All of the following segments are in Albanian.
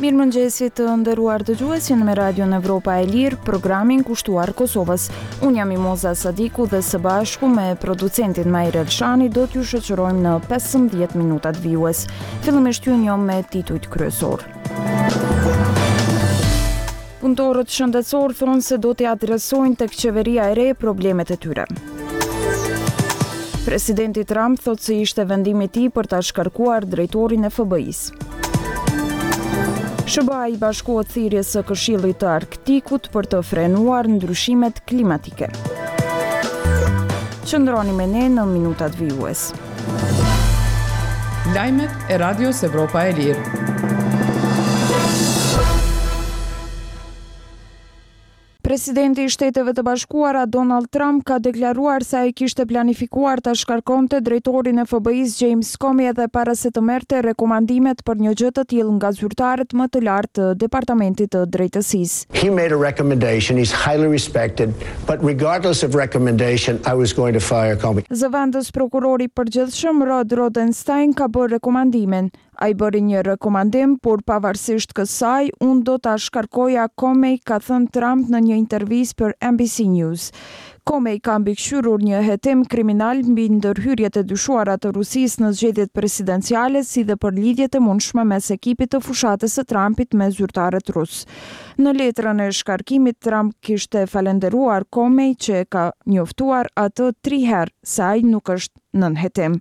Mirëmëngjesi të nderuar dëgjues, në Radion Evropa e Lirë, programin kushtuar Kosovës. Unë jam Imoza Sadiku dhe së bashku me producentin Majr Elshani do t'ju shoqërojmë në 15 minutat vijues. Fillimisht ju njoh me titujt kryesor. Punëtorët shëndetësor thonë se do t'i adresojnë tek qeveria e re problemet e tyre. Presidenti Trump thotë se ishte vendimi i tij për ta shkarkuar drejtorin e FBI-s. SBA i bashkohet thirrjes së Këshillit të Arktikut për të frenuar ndryshimet klimatike. Qëndroni me ne në minutat vijues. Lajmet e Radios Evropa e Lirë. Presidenti i Shteteve të Bashkuara Donald Trump ka deklaruar se ai kishte planifikuar ta shkarkonte drejtorin e FBI-s James Comey edhe para se të merrte rekomandimet për një gjë të tillë nga zyrtarët më të lartë të Departamentit të Drejtësisë. He made a recommendation. He's highly respected, but regardless of recommendation, I was going to fire Comey. Zëvendës prokurori i përgjithshëm Rod Rosenstein ka bërë rekomandimin. Ai bëri një rekomandim, por pavarësisht kësaj, unë do ta shkarkoja Comey, ka thënë Trump në një intervistë për NBC News. Comey ka mbikëqyrur një hetim kriminal mbi ndërhyrjet e dyshuara të Rusisë në zgjedhjet presidenciale, si dhe për lidhjet e mundshme mes ekipit të fushatës së Trumpit me zyrtarët rus. Në letrën e shkarkimit, Trump kishte falenderuar Comey që ka njoftuar atë 3 herë se ai nuk është nën hetim.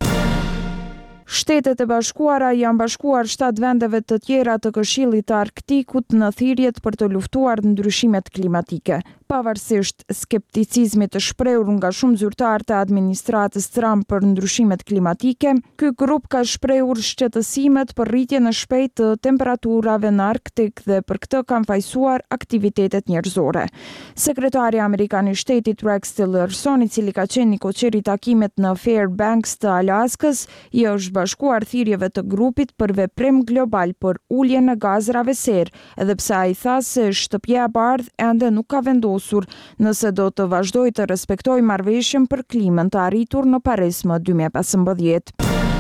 Shtetet e Bashkuara janë bashkuar 7 vendeve të tjera të Këshillit të Arktikut në thirrjet për të luftuar ndryshimet klimatike. Pavarësisht skepticizmit të shprehur nga shumë zyrtarë të administratës Trump për ndryshimet klimatike, ky grup ka shprehur shqetësimet për rritjen e shpejtë të temperaturave në Arktik dhe për këtë kanë fajsuar aktivitetet njerëzore. Sekretari amerikan i Shtetit Rex Tillerson, i cili ka qenë i koqeri takimit në Fairbanks të Alaskës, i është bashkuar thirrjeve të grupit për veprim global për uljen e gazrave serë, edhe pse ai tha se Shtëpia e Bardhë ende nuk ka vendosur nëse do të vazhdojë të respektojë marrëveshjen për klimën të arritur në Paris më 2015.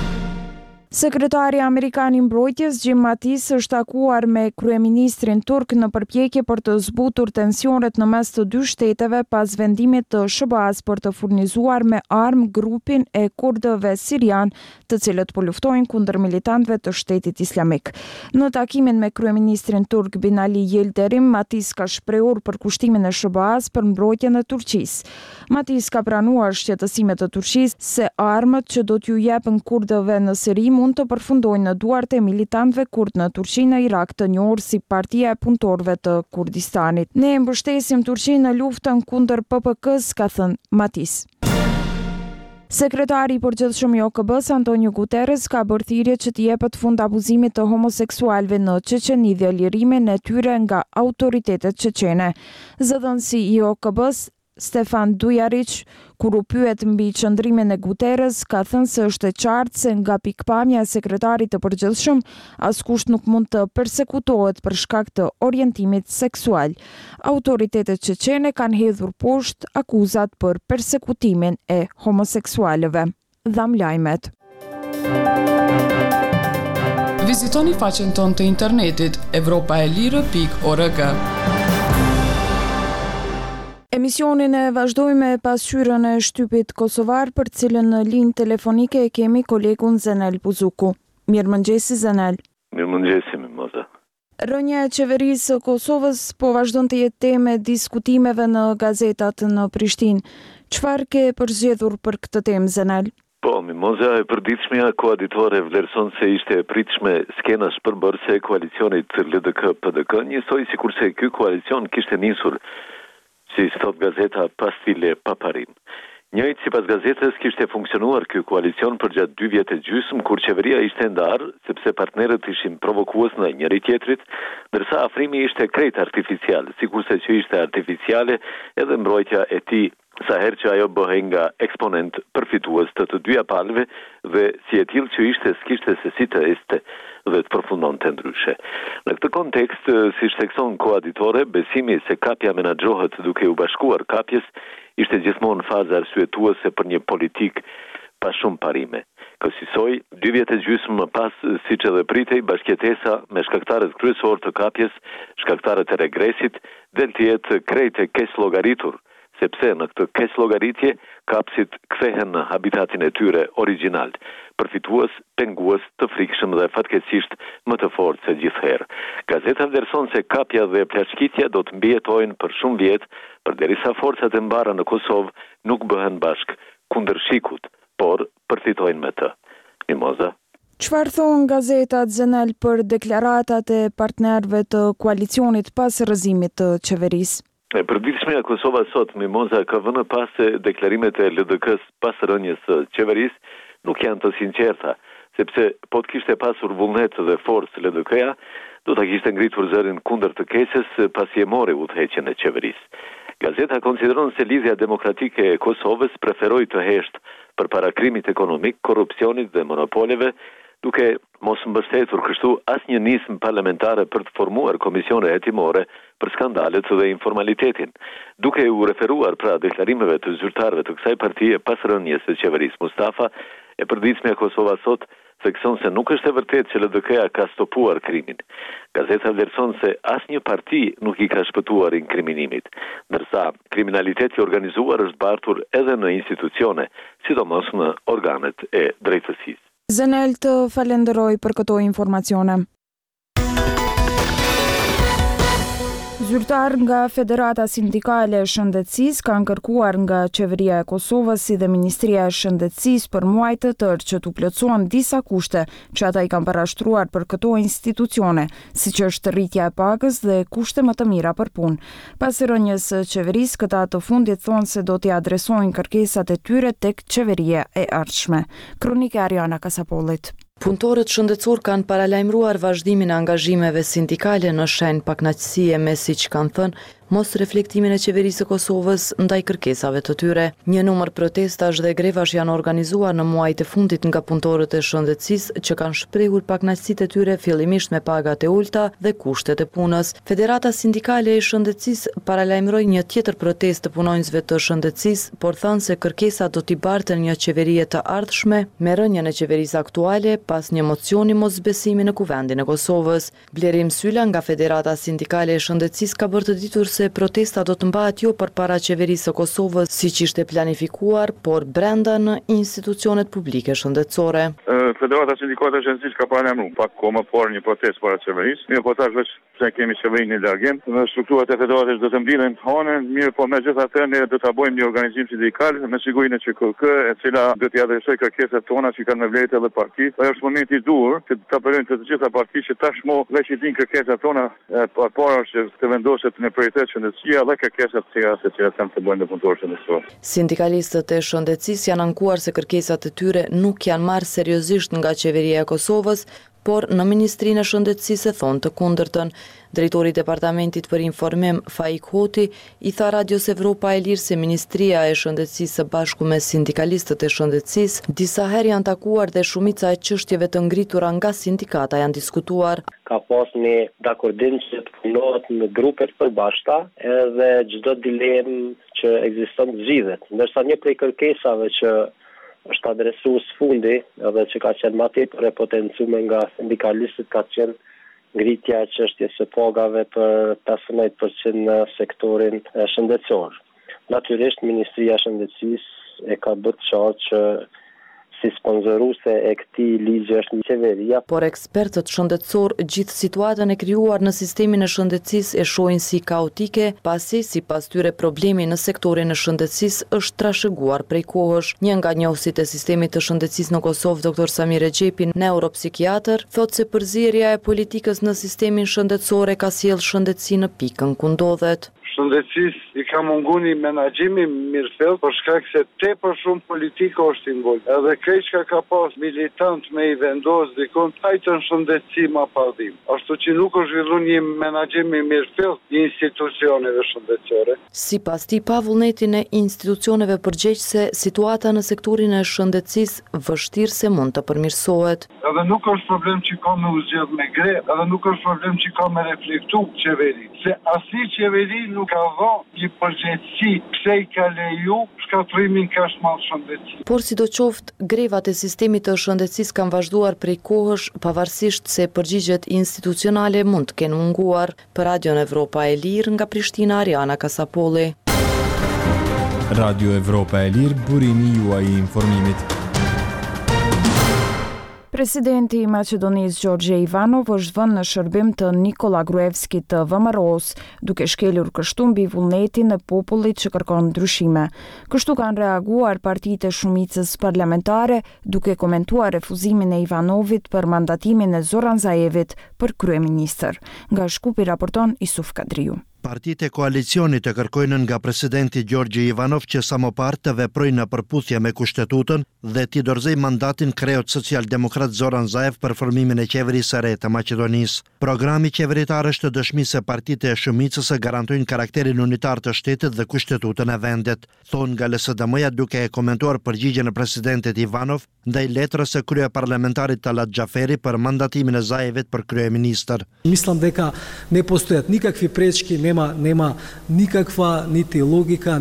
Sekretari Amerikan i Mbrojtjes Jim Mattis është takuar me kryeministrin turk në përpjekje për të zbutur tensionet në mes të dy shteteve pas vendimit të SBA-s për të furnizuar me armë grupin e kurdëve sirian, të cilët po luftojnë kundër militantëve të Shtetit Islamik. Në takimin me kryeministrin turk Binali Yildirim, Mattis ka shprehur për kushtimin e SBA-s për mbrojtjen e Turqisë. Mattis ka pranuar shqetësimet të Turqisë se armët që do t'ju jepen kurdëve në Siri mund të përfundojnë në duart e militantëve kurd në Turqi në Irak, të njohur si Partia e Punëtorëve të Kurdistanit. Ne mbështesim Turqinë në luftën kundër PPK-s, ka thënë Mattis. Sekretari i përgjithshëm i OKB-s Antonio Guterres ka bërë thirrje që të jepet fund abuzimit të homoseksualëve në Çeçeni dhe lirimin e tyre nga autoritetet çeçene. Zëdhënësi i OKB-s Stefan Dujaric, kur u pyet mbi qëndrimin e Guterres, ka thënë se është e qartë se nga pikpamja e sekretarit të përgjithshëm, askush nuk mund të persekutohet për shkak të orientimit seksual. Autoritetet çeçene kanë hedhur poshtë akuzat për persekutimin e homoseksualëve. Dham lajmet. Vizitoni faqen tonë të internetit evropaelire.org. Emisionin e vazhdojmë me pasqyrën e shtypit kosovar, për cilën në linjë telefonike e kemi kolegun Zenel Buzuku. Mirëmëngjesi Zenel. Mirëmëngjesi Mimoza. Rënja e qeverisë së Kosovës po vazhdon të jetë temë diskutimeve në gazetat në Prishtinë. Çfarë ke përzgjedhur për këtë temë, Zenel? Po, Mimoza, e përditshmja koaditore vlerëson se ishte e pritshme skena shpërbërëse e koalicionit LDK-PDK, njësoj sikurse ky koalicion kishte nisur, si thot gazeta, pas file pa parim. Njëjtë sipas gazetës kishte funksionuar ky koalicion për gjatë 2 vjet e gjysmë, kur qeveria ishte ndarë, sepse partnerët ishin provokues në njëri tjetrit, ndërsa afrimi ishte krejt artificial, sikurse që ishte artificiale edhe mbrojtja e tij, sa herë që ajo bëhej nga eksponent përfitues të dyja palëve dhe si e tillë që ishte s'kishte se si të este dhe të përfundonte ndryshe. Në këtë kontekst, si shtekson koaditore, besimi se kapja menaxhohet duke u bashkuar kapjes ishte gjithmonë faza arsyetuese për një politik pa shumë parime. Kësaj, 2 vjet e gjysmë më pas, siç edhe pritej, bashkëjetesa me shkaktarët kryesor të kapjes, shkaktarët e regresit, del të jetë krejt e keq llogaritur, sepse në këtë keq llogaritje kapësit kthehen në habitatin e tyre origjinal, përfitues, pengues, të frikshëm dhe fatkeqësisht më të fortë se gjithherë. Gazeta vlerëson se kapja dhe plaçkitja do të mbijetojnë për shumë vjet, përderisa forcat e mbara në Kosovë nuk bëhen bashk kundër shikut, por përfitojnë me të. Mimoza. Çfarë thon gazetat Zenel për deklaratat e partnerëve të koalicionit pas rrëzimit të qeverisë? E përditshmja Kosova sot, Mimoza, ka vënë pas se deklarimet e LDK-s pas rënies së qeverisë nuk janë të sinqerta, sepse po të kishte pasur vullnet dhe forcë LDK-ja, do ta kishte ngritur zërin kundër të keqes pasi e mori udhëheqjen e qeverisë. Gazeta konsideron se lidhja demokratike e Kosovës preferoi të heshtë përpara krimit ekonomik, korrupsionit dhe monopoleve, duke mos mbështetur kështu asnjë nismë parlamentare për të formuar komisione hetimore për skandalet dhe informalitetin. Duke u referuar pra deklarimeve të zyrtarëve të kësaj partie pas rënies së qeverisë Mustafa, e përditshmja Kosova sot thekson se nuk është e vërtetë që LDK-ja ka stopuar krimin. Gazeta vlerëson se asnjë parti nuk i ka shpëtuar inkriminimit, ndërsa kriminaliteti organizuar është bartur edhe në institucione, sidomos në organet e drejtësisë. Zenel të falenderoj për këto informacione. Zyrtar nga Federata Sindikale e Shëndetësisë kanë kërkuar nga Qeveria e Kosovës si dhe Ministria e Shëndetësisë për muaj të tërë që t'u plotësohen disa kushte që ata i kanë parashtruar për këto institucione, siç është rritja e pagës dhe kushte më të mira për punë. Pas rënies së qeverisë, këta të fundit thonë se do t'i adresojnë kërkesat e tyre tek qeveria e ardhshme. Kronika Ariana Kasapollit. Punëtorët shëndetësor kanë paralajmëruar vazhdimin e angazhimeve sindikale në shenjë pakënaqësie me siç kanë thënë mos reflektimin e qeverisë së Kosovës ndaj kërkesave të tyre. Një numër protestash dhe grevash janë organizuar në muajt e fundit nga punëtorët e shëndetësisë që kanë shprehur pakënaqësitë e tyre fillimisht me pagat e ulta dhe kushtet e punës. Federata Sindikale e Shëndetësisë paralajmëroi një tjetër protestë të punonjësve të shëndetësisë, por thënë se kërkesat do t'i barten një qeverie të ardhshme me rënien e qeverisë aktuale pas një mocioni mosbesimi në Kuvendin e Kosovës. Blerim Sylla nga Federata Sindikale e Shëndetësisë ka bërë të ditur se protesta do të mbahet jo përpara qeverisë së Kosovës siç ishte planifikuar, por brenda në institucionet publike shëndetësore. Federata Sindikale e Shëndetësisë ka paralajmëruar pak kohë më parë një protestë para qeverisë. Mirë po tash veç se kemi qeverinë në largim, në strukturat e federatës do të mbyllen hanën, mirë po megjithatë ne do ta bëjmë një organizim sindikal me sigurinë që KK, e cila do t'i adresojë kërkesat tona që kanë me vlerë edhe parti. Është momenti i duhur që të apelojmë të gjitha partitë që tashmë veç i dinë kërkesat tona para që të vendoset në prioritet shëndetësia dhe kërkesat se cilat kanë të bëjnë me punëtorët shëndetësor. Sindikalistët e shëndetësisë janë ankuar se kërkesat e tyre nuk janë marrë seriozisht nga qeveria e Kosovës, por në Ministrinë e Shëndetësisë thonë të kundërtën. Drejtori i Departamentit për Informim, Faik Hoti, i tha Radios Evropa e Lirë se Ministria e Shëndetësisë së bashku me sindikalistët e shëndetësisë disa herë janë takuar dhe shumica e çështjeve të ngritura nga sindikata janë diskutuar. Ka pas një dakordim që të punohet në grupe të përbashkëta edhe çdo dilemë që ekziston zgjidhet. Ndërsa një prej kërkesave që është adresuar së fundi edhe që ka qenë më tepër e potencuar nga sindikalistët ka qenë ngritja e çështjes së pagave për 15% në sektorin shëndetësor. Natyrisht Ministria e Shëndetësisë e ka bërë qartë që si sponsoruese e këtij ligji është qeveria. Por ekspertët shëndetësor gjithë situatën e krijuar në sistemin e shëndetësisë e shohin si kaotike, pasi sipas tyre problemi në sektorin e shëndetësisë është trashëguar prej kohësh. Një nga njohësit e sistemit të shëndetësisë në Kosovë, Dr. Samir Exhepi, neuropsikiatër, thotë se përzierja e politikës në sistemin shëndetësor ka sjellë shëndetësi në pikën ku ndodhet. Shëndetësisë i ka munguar menaxhimi mirëfillt për shkak se tepër shumë politika është involvuar. Edhe keq ka pas militant me i vendos dikon tajtën shëndetësi ma padhim. Ashtu që nuk është zhvilluar një menaxhim i mirëfillt i institucioneve shëndetësore. Sipas tij, pa vullnetin e institucioneve përgjegjëse, situata në sektorin e shëndetësisë vështirë se mund të përmirësohet. Edhe nuk është problem që ka me u zgjedh me grevë, edhe nuk është problem që ka me reflektu qeverit. se asnjë qeveri nuk ka dhënë një përgjegjësi pse i ka leju shkatrimin kaq madh shëndetësi. Por sidoqoftë, grevat e sistemit të shëndetësisë kanë vazhduar prej kohësh, pavarësisht se përgjigjet institucionale mund të kenë munguar. Për Radion Evropa e Lirë nga Prishtina, Ariana Kasapolli. Radio Evropa e Lirë, burimi juaj i informimit. Presidenti i Maqedonisë Gjorgje Ivanov është vënë në shërbim të Nikola Gruevskit të VMRO-s, duke shkelur kështu mbi vullnetin e popullit që kërkon ndryshime. Kështu kanë reaguar partitë e shumicës parlamentare, duke komentuar refuzimin e Ivanovit për mandatimin e Zoran Zaevit për kryeministër. Nga Shkupi raporton Isuf Kadriu. Partitë e koalicionit të kërkojnë nga presidenti Gjorgje Ivanov që sa më parë të veprojnë në përputhje me kushtetutën dhe t'i dorëzoj mandatin kreut social-demokrat Zoran Zaev për formimin e qeverisë së re të Maqedonisë. Programi qeveritar është dëshmi se partitë e shumicës garantojnë karakterin unitar të shtetit dhe kushtetutën e vendit, thonë nga LSDM-ja duke e komentuar përgjigjen e presidentit Ivanov ndaj letrës së kryeparlamentarit Talat Xhaferi për mandatimin e Zaevit për kryeministër. Mislim дека не постојат никакви пречки, нема никаква нити логика,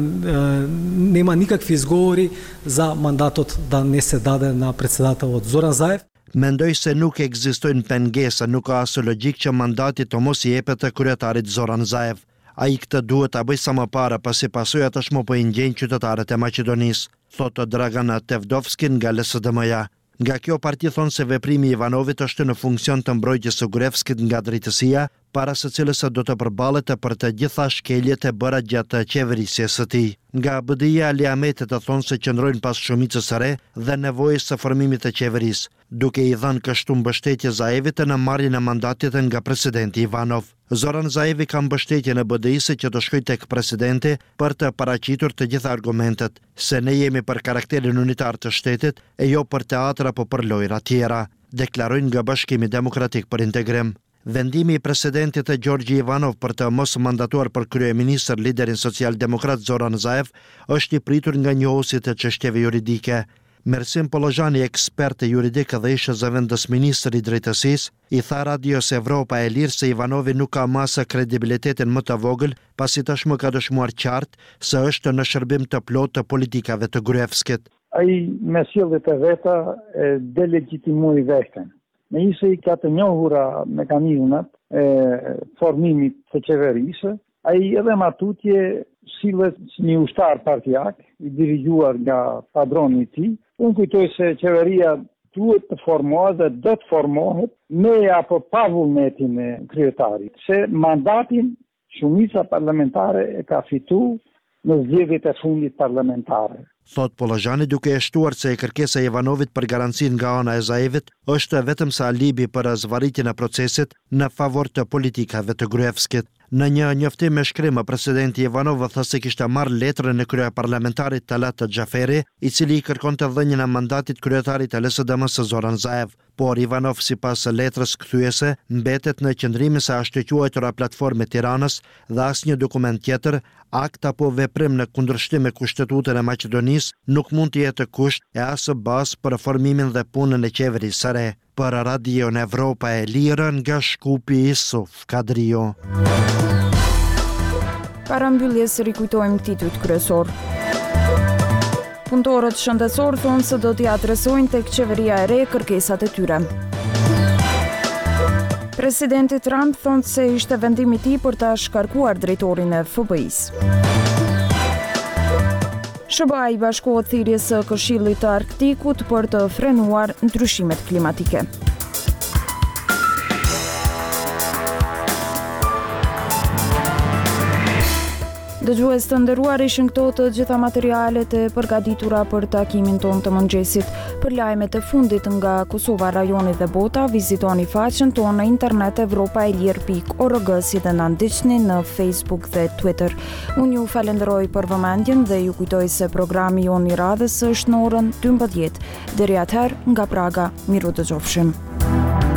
нема никакви изговори за мандатот да не се даде на председателот Зоран Заев. Mendoj se nuk ekzistojnë pengesa, nuk ka as logjik që mandati të mos i jepet të kryetarit Zoran Zaev. Ai këtë duhet ta bëjë sa më parë, pasi pasojat tashmë po i ngjejnë qytetarët e Maqedonisë, thotë Dragana Tevdovski nga LSDM-ja. Nga kjo parti thonë se veprimi i Ivanovit është në funksion të mbrojtjes së Gruevskit nga drejtësia, para së cilës do të përballet për të gjitha shkeljet e bëra gjatë qeverisjes së tij. Nga BDI-ja Ali Ahmeti të thonë se qëndrojnë pas shumicës së re dhe nevojës së formimit të qeverisë, duke i dhënë kështu mbështetje Zaevit në marrjen e mandatit nga presidenti Ivanov. Zoran Zaevi ka mbështetje në BDI-së që të shkojë tek presidenti për të paraqitur të gjitha argumentet, se ne jemi për karakterin unitar të shtetit e jo për teatra apo për lojra tjera, deklarojnë nga Bashkimi Demokratik për Integrim. Vendimi i presidentit të Gjorgje Ivanov për të mos mandatuar për kryeministër liderin social-demokrat Zoran Zaev është i pritur nga njohësit e çështjeve juridike. Mersim Polozhani, ekspert juridik dhe ish zëvendës ministri i drejtësisë, i tha Radios Evropa e Lirë se Ivanovi nuk ka masë kredibilitetin më të vogël, pasi tashmë ka dëshmuar qartë se është në shërbim të plotë të politikave të Gruevskit. Ai me sjelljet e veta e delegitimoi veten. Me isë i ka të njohura mekanizmat e formimit të qeverisë, ai edhe më tutje sillet një ushtar partijak, i dirigjuar nga padroni i tij. Unë kujtoj se qeveria duhet të formohet dhe do të formohet me apo pa vullnetin e kryetarit, se mandatin shumica parlamentare e ka fituar në zgjedhjet e fundit parlamentare. Thot Polozhani duke e shtuar se kërkesa e Ivanovit për garancinë nga ana e Zaevit është vetëm sa alibi për zvarritjen e procesit në favor të politikave të Gruevskit. Në një njoftim me shkrim, presidenti Ivanov tha se kishte marrë letrën e kryeparlamentarit Talat Xhaferi, i cili i kërkonte dhënien e mandatit kryetarit të LSDM-s Zoran Zaev. Por Ivanov sipas letrës kthyese mbetet në qëndrimin se është e quajtura platforme Tiranës dhe asnjë dokument tjetër, akt apo veprim në kundërshtim me kushtetutën e Maqedonisë nuk mund të jetë kusht e as bazë për formimin dhe punën e qeverisë së re. Për Radion Evropa e Lirë nga Shkupi, Isuf Kadrio. Para mbylljes rikujtojmë titujt kryesor. Punëtorët shëndetësor thonë se do t'i adresojnë tek qeveria e re kërkesat e tyre. Presidenti Trump thonë se ishte vendimi i tij për ta shkarkuar drejtorin e FBI-s. SBA-i bashkohet thirrjes së Këshillit të Arktikut për të frenuar ndryshimet klimatike. Dëgjues të nderuar, ishin këto të gjitha materialet e përgatitura për takimin ton të mëngjesit. Për lajmet e fundit nga Kosova, rajoni dhe bota, vizitoni faqen tonë në internet evropaelir.org, si dhe na ndiqni në Facebook dhe Twitter. Unë ju falenderoj për vëmendjen dhe ju kujtoj se programi jon i radhës është në orën 12. Deri atëherë, nga Praga, miru dëgjofshim.